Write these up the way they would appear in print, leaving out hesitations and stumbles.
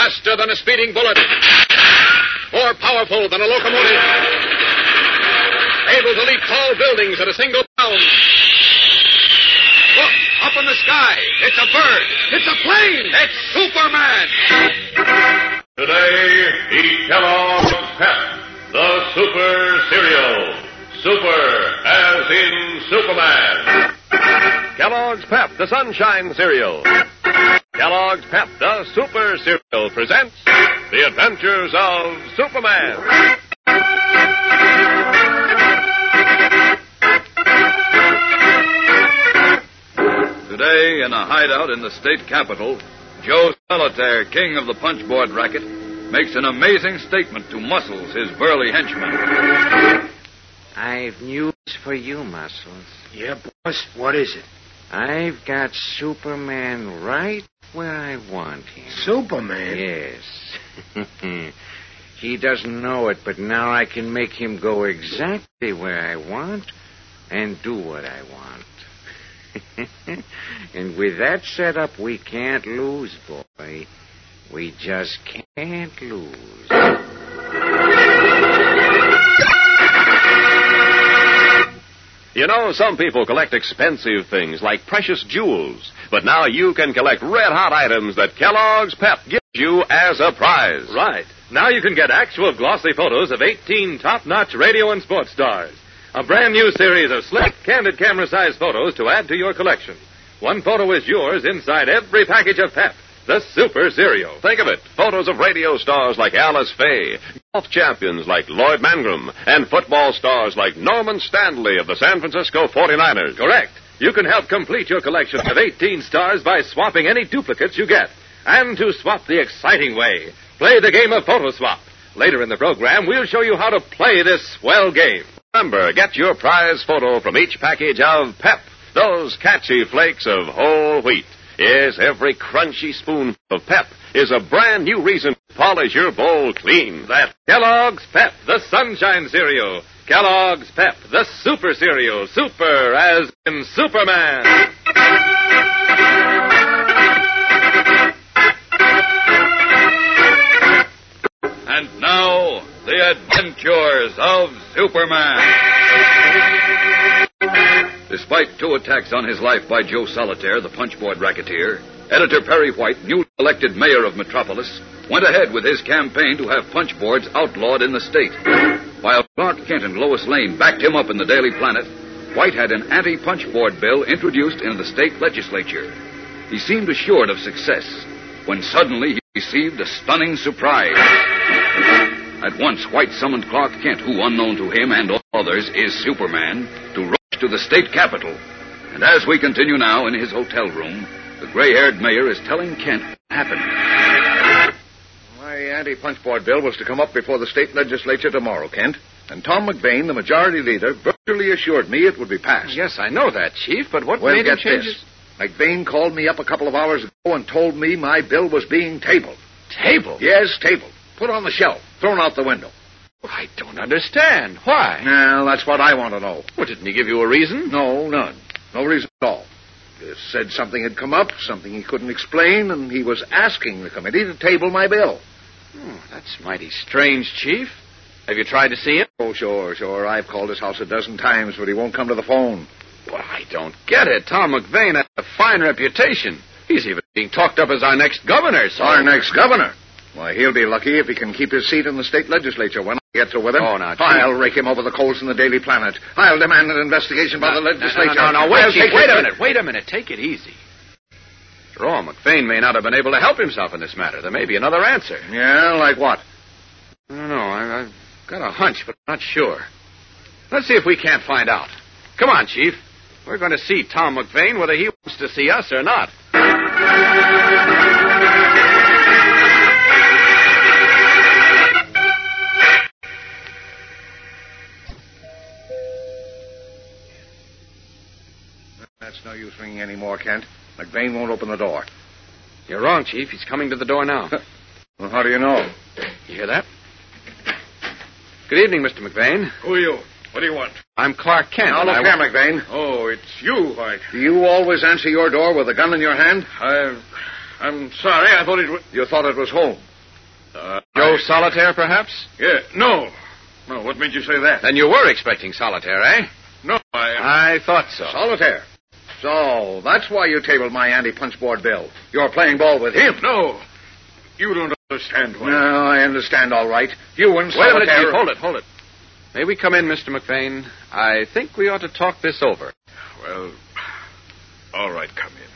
Faster than a speeding bullet. More powerful than a locomotive. Able to leap tall buildings at a single bound. Look, up in the sky. It's a bird. It's a plane. It's Superman. Today, eat Kellogg's Pep, the Super Cereal. Super, as in Superman. Kellogg's Pep, the Sunshine Cereal. Kellogg's Pep, the Super Cereal, presents The Adventures of Superman. Today, in a hideout in the state capitol, Joe Solitaire, king of the punchboard racket, makes an amazing statement to Muscles, his burly henchman. I've news for you, Muscles. Yeah, boss, what is it? I've got Superman right where I want him. Superman? Yes. He doesn't know it, but now I can make him go exactly where I want and do what I want. And with that set up, we can't lose, boy. We just can't lose. You know, some people collect expensive things like precious jewels, but now you can collect red-hot items that Kellogg's Pep gives you as a prize. Right. Now you can get actual glossy photos of 18 top-notch radio and sports stars. A brand new series of slick, candid camera-sized photos to add to your collection. One photo is yours inside every package of Pep, the Super Cereal. Think of it. Photos of radio stars like Alice Faye, golf champions like Lloyd Mangrum, and football stars like Norman Stanley of the San Francisco 49ers. Correct. You can help complete your collection of 18 stars by swapping any duplicates you get. And to swap the exciting way, play the game of Photo Swap. Later in the program, we'll show you how to play this swell game. Remember, get your prize photo from each package of Pep, those catchy flakes of whole wheat. Yes, every crunchy spoon of Pep is a brand new reason to polish your bowl clean. That's Kellogg's Pep, the Sunshine Cereal. Kellogg's Pep, the Super Cereal. Super as in Superman. And now, the adventures of Superman. Despite 2 attacks on his life by Joe Solitaire, the punchboard racketeer, Editor Perry White, newly elected mayor of Metropolis, went ahead with his campaign to have punchboards outlawed in the state. While Clark Kent and Lois Lane backed him up in the Daily Planet, White had an anti-punchboard bill introduced into the state legislature. He seemed assured of success when suddenly he received a stunning surprise. At once, White summoned Clark Kent, who, unknown to him and all others, is Superman, to rush to the state capitol. And as we continue now in his hotel room, the gray-haired mayor is telling Kent what happened. My anti-punchboard bill was to come up before the state legislature tomorrow, Kent. And Tom McVeigh, the majority leader, virtually assured me it would be passed. Yes, I know that, Chief, but what Well, made him get change this. McVeigh called me up a couple of hours ago and told me my bill was being tabled. Tabled? Yes, tabled. Put on the shelf. Thrown out the window. Well, I don't understand. Why? Well, that's what I want to know. Well, didn't he give you a reason? No, none. No reason at all. Just said something had come up, something he couldn't explain, and he was asking the committee to table my bill. That's mighty strange, Chief. Have you tried to see him? Oh, sure. I've called his house a dozen times, but he won't come to the phone. Well, I don't get it. Tom McVeigh has a fine reputation. He's even being talked up as our next governor, so... Our next governor? Why, he'll be lucky if he can keep his seat in the state legislature when I get through with him. Oh, now, Chief. I'll rake him over the coals in the Daily Planet. I'll demand an investigation by the legislature. No, wait, Chief, wait a minute. Take it easy. After all, McVeigh may not have been able to help himself in this matter. There may be another answer. Yeah, like what? I don't know. I've got a hunch, but I'm not sure. Let's see if we can't find out. Come on, Chief. We're going to see Tom McVeigh whether he wants to see us or not. That's no use ringing anymore, Kent. McVeigh won't open the door. You're wrong, Chief. He's coming to the door now. Well, how do you know? You hear that? Good evening, Mr. McVeigh. Who are you? What do you want? I'm Clark Kent. Now, look here, McVeigh. Oh, it's you, White. Do you always answer your door with a gun in your hand? I'm sorry. I thought it was... You thought it was home. Joe Solitaire, perhaps? Yeah, no. No, what made you say that? Then you were expecting Solitaire, eh? No, I thought so. Solitaire. So, that's why you tabled my anti-punchboard bill. You're playing ball with him. No. You don't understand, White. No, I understand all right. You and Wait a minute, Solitaire... Chief. Hold it. May we come in, Mr. McVane? I think we ought to talk this over. Well, all right, come in.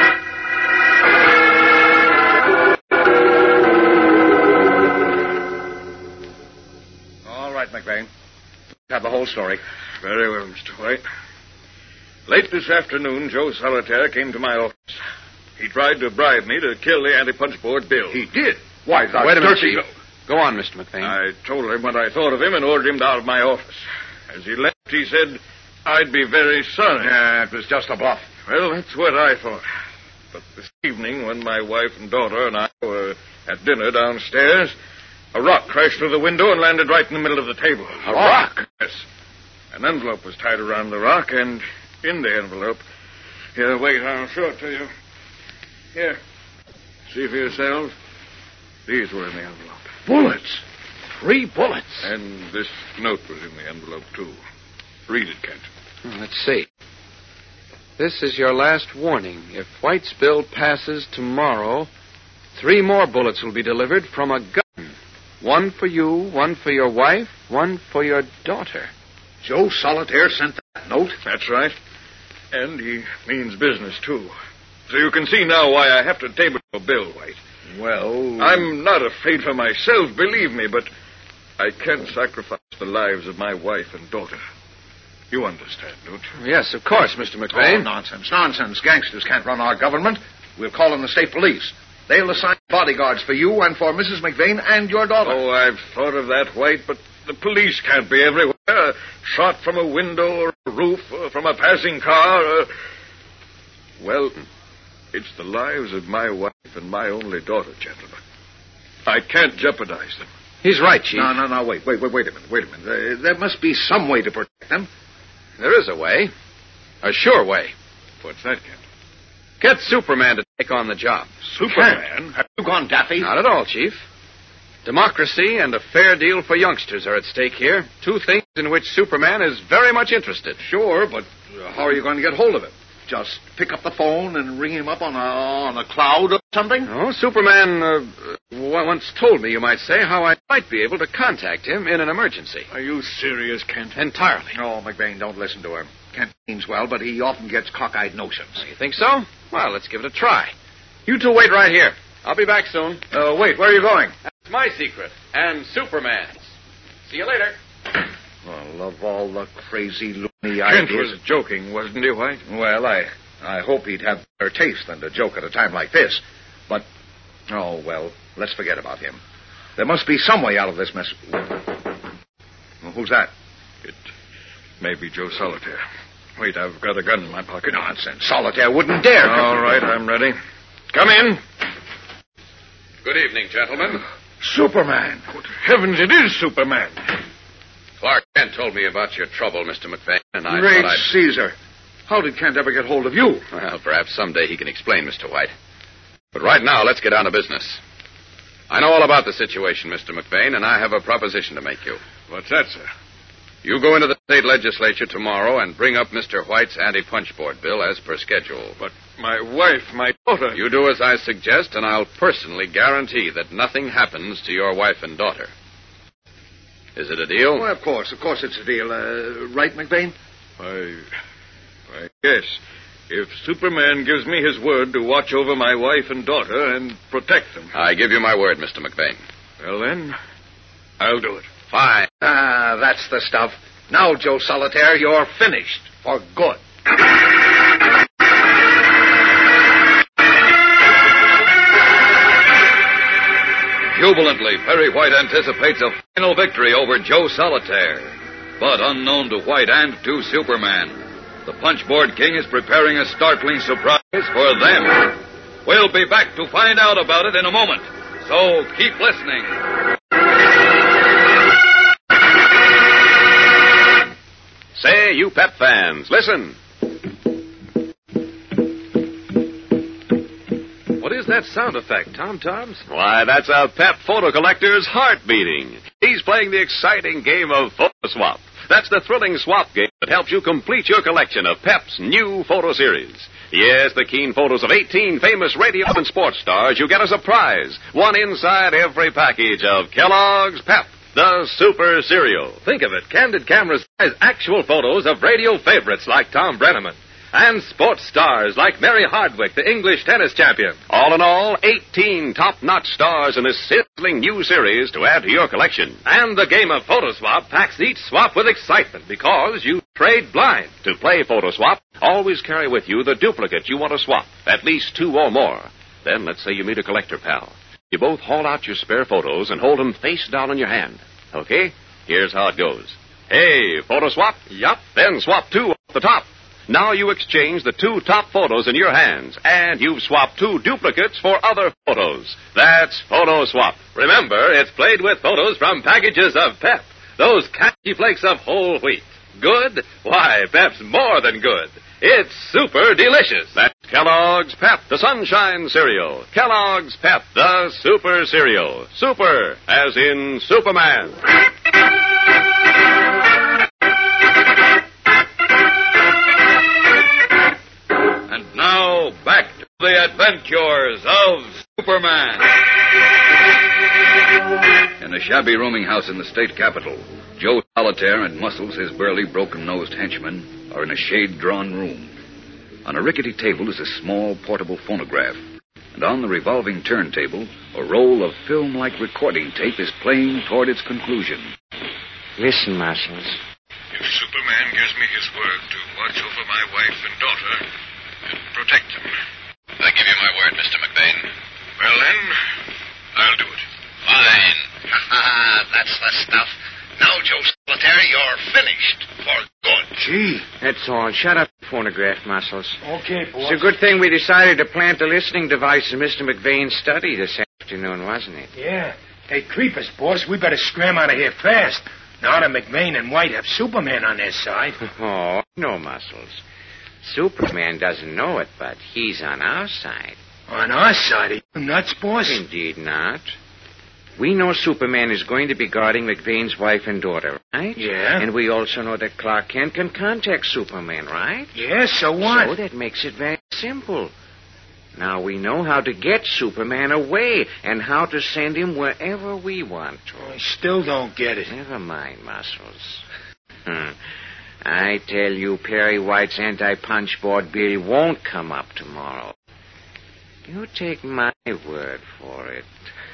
All right, McVane. Have the whole story. Very well, Mr. White. Late this afternoon, Joe Solitaire came to my office. He tried to bribe me to kill the anti-punchboard bill. He did? Why, that's Wait a minute, dirty. Chief. Go on, Mr. McVane. I told him what I thought of him and ordered him out of my office. As he left, he said, I'd be very sorry. Yeah, it was just a bluff. Well, that's what I thought. But this evening, when my wife and daughter and I were at dinner downstairs, a rock crashed through the window and landed right in the middle of the table. A rock? Yes. An envelope was tied around the rock, and in the envelope... Here, wait, I'll show it to you. Here. See for yourselves. These were in the envelope. Bullets. 3 bullets. And this note was in the envelope, too. Read it, Kent. Let's see. This is your last warning. If White's bill passes tomorrow, 3 more bullets will be delivered from a gun. 1 for you, 1 for your wife, 1 for your daughter. Joe Solitaire sent that note? That's right. And he means business, too. So you can see now why I have to table a bill, White. Well... I'm not afraid for myself, believe me, but I can't sacrifice the lives of my wife and daughter. You understand, don't you? Yes, of course, Mr. McVane. Oh, nonsense. Gangsters can't run our government. We'll call in the state police. They'll assign bodyguards for you and for Mrs. McVane and your daughter. Oh, I've thought of that, White, but the police can't be everywhere. A shot from a window or a roof or from a passing car. Well, it's the lives of my wife and my only daughter, gentlemen. I can't jeopardize them. He's right, Chief. No, wait a minute. There must be some way to protect them. There is a way. A sure way. What's that, Kent? Get Superman to take on the job. Superman? Have you gone daffy? Not at all, Chief. Democracy and a fair deal for youngsters are at stake here. 2 things in which Superman is very much interested. Sure, but how are you going to get hold of him? Just pick up the phone and ring him up on a cloud or something? Oh, Superman once told me, you might say, how I might be able to contact him in an emergency. Are you serious, Kent? Entirely. Oh, McVane, don't listen to him. Kent means well, but he often gets cockeyed notions. You think so? Well, let's give it a try. You 2 wait right here. I'll be back soon. Wait, where are you going? That's my secret. And Superman's. See you later. Well, of all the crazy, loony Kent ideas... was joking, wasn't he, White? Well, I hope he'd have better taste than to joke at a time like this. But, oh, well, let's forget about him. There must be some way out of this mess. Well, who's that? It may be Joe Solitaire. Wait, I've got a gun in my pocket. Nonsense. Solitaire wouldn't dare. All right, I'm ready. Come in. Good evening, gentlemen. Superman. Good heavens, it is Superman. Clark Kent told me about your trouble, Mr. McVane, and I Great thought I'd... Caesar. How did Kent ever get hold of you? Well, perhaps someday he can explain, Mr. White. But right now, let's get down to business. I know all about the situation, Mr. McVane, and I have a proposition to make you. What's that, sir? You go into the state legislature tomorrow and bring up Mr. White's anti-punchboard bill as per schedule. But my wife, my daughter... You do as I suggest, and I'll personally guarantee that nothing happens to your wife and daughter. Is it a deal? Well, of course it's a deal. Right, McVane? I guess. If Superman gives me his word to watch over my wife and daughter and protect them. I give you my word, Mr. McVane. Well, then, I'll do it. Fine. Ah, that's the stuff. Now, Joe Solitaire, you're finished. For good. Jubilantly, Perry White anticipates a final victory over Joe Solitaire. But unknown to White and to Superman, the Punchboard King is preparing a startling surprise for them. We'll be back to find out about it in a moment. So keep listening. Say, you Pep fans, listen. What is that sound effect, Tom-Toms? Why, that's a Pep photo collector's heart beating. He's playing the exciting game of Photo Swap. That's the thrilling swap game that helps you complete your collection of Pep's new photo series. Yes, the keen photos of 18 famous radio and sports stars you get as a prize. One inside every package of Kellogg's Pep, the Super Cereal. Think of it. Candid cameras has actual photos of radio favorites like Tom Brenneman. And sports stars like Mary Hardwick, the English tennis champion. All in all, 18 top-notch stars in this sizzling new series to add to your collection. And the game of Photo Swap packs each swap with excitement because you trade blind. To play Photo Swap, always carry with you the duplicate you want to swap, at least 2 or more. Then let's say you meet a collector pal. You both haul out your spare photos and hold them face down in your hand. Okay? Here's how it goes. Hey, Photo Swap? Yup. Then swap 2 off the top. Now you exchange the 2 top photos in your hands, and you've swapped 2 duplicates for other photos. That's Photo Swap. Remember, it's played with photos from packages of Pep, those catchy flakes of whole wheat. Good? Why, Pep's more than good. It's super delicious. That's Kellogg's Pep, the Sunshine Cereal. Kellogg's Pep, the Super Cereal. Super, as in Superman. Now, back to the adventures of Superman. In a shabby rooming house in the state capital, Joe Solitaire and Muscles, his burly, broken-nosed henchman, are in a shade-drawn room. On a rickety table is a small, portable phonograph, and on the revolving turntable, a roll of film-like recording tape is playing toward its conclusion. Listen, Muscles. If Superman gives me his word to watch over my wife and daughter and protect them. I give you my word, Mr. McBain. Well, then, I'll do it. Fine. Ha-ha, that's the stuff. Now, Joe Solitaire, you're finished for good. Gee, that's all. Shut up, phonograph, Muscles. Okay, boss. It's a good thing we decided to plant the listening device in Mr. McVain's study this afternoon, wasn't it? Yeah. Hey, creepers, boss, we better scram out of here fast. Now that McVain and White have Superman on their side. Oh, no, Muscles. Superman doesn't know it, but he's on our side. On our side? Are you nuts, boss? Indeed not. We know Superman is going to be guarding McVain's wife and daughter, right? Yeah. And we also know that Clark Kent can contact Superman, right? Yeah, so what? So that makes it very simple. Now we know how to get Superman away and how to send him wherever we want to. I still don't get it. Never mind, Muscles. I tell you, Perry White's anti-punch board bill won't come up tomorrow. You take my word for it.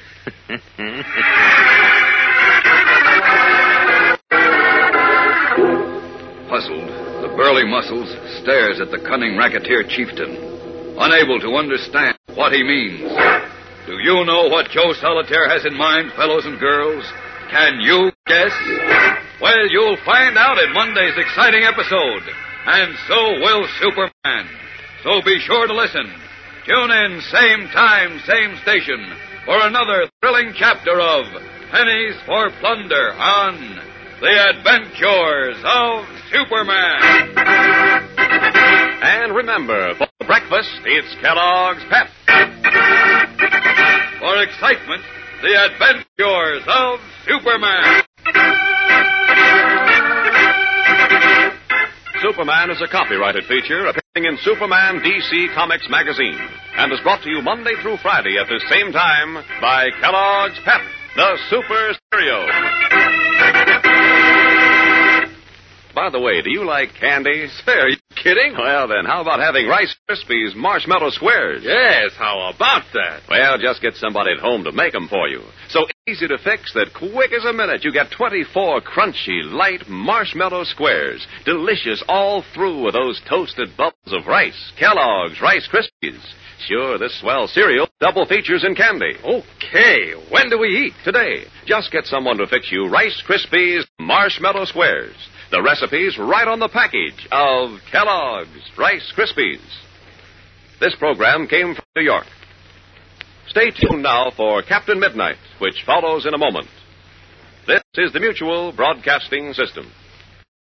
Puzzled, the burly Muscles stares at the cunning racketeer chieftain, unable to understand what he means. Do you know what Joe Solitaire has in mind, fellows and girls? Can you guess? Well, you'll find out in Monday's exciting episode. And so will Superman. So be sure to listen. Tune in, same time, same station, for another thrilling chapter of Pennies for Plunder on The Adventures of Superman. And remember, for breakfast, it's Kellogg's Pep. For excitement, The Adventures of Superman. Superman is a copyrighted feature appearing in Superman DC Comics magazine and is brought to you Monday through Friday at the same time by Kellogg's Pep, the Super Cereal. By the way, do you like candy? Say, are you kidding? Well, then, how about having Rice Krispies Marshmallow Squares? Yes, how about that? Well, just get somebody at home to make them for you. So easy to fix that quick as a minute you get 24 crunchy, light marshmallow squares. Delicious all through with those toasted bubbles of rice. Kellogg's Rice Krispies. Sure, this swell cereal double features in candy. Okay, when do we eat? Today, just get someone to fix you Rice Krispies Marshmallow Squares. The recipe's right on the package of Kellogg's Rice Krispies. This program came from New York. Stay tuned now for Captain Midnight, which follows in a moment. This is the Mutual Broadcasting System.